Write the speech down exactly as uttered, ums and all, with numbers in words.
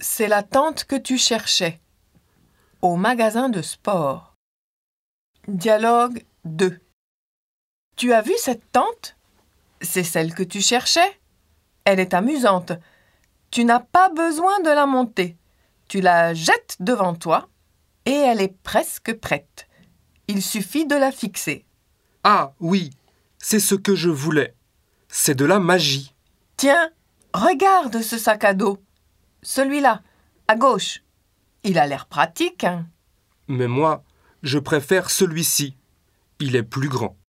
C'est la tente que tu cherchais. Au magasin de sport. Dialogue deux. Tu as vu cette tente? C'est celle que tu cherchais. Elle est amusante. Tu n'as pas besoin de la monter. Tu la jettes devant toi et elle est presque prête. Il suffit de la fixer. Ah oui, c'est ce que je voulais. C'est de la magie. Tiens, regarde ce sac à dos. Celui-là, à gauche. Il a l'air pratique, hein? Mais moi, je préfère celui-ci. Il est plus grand.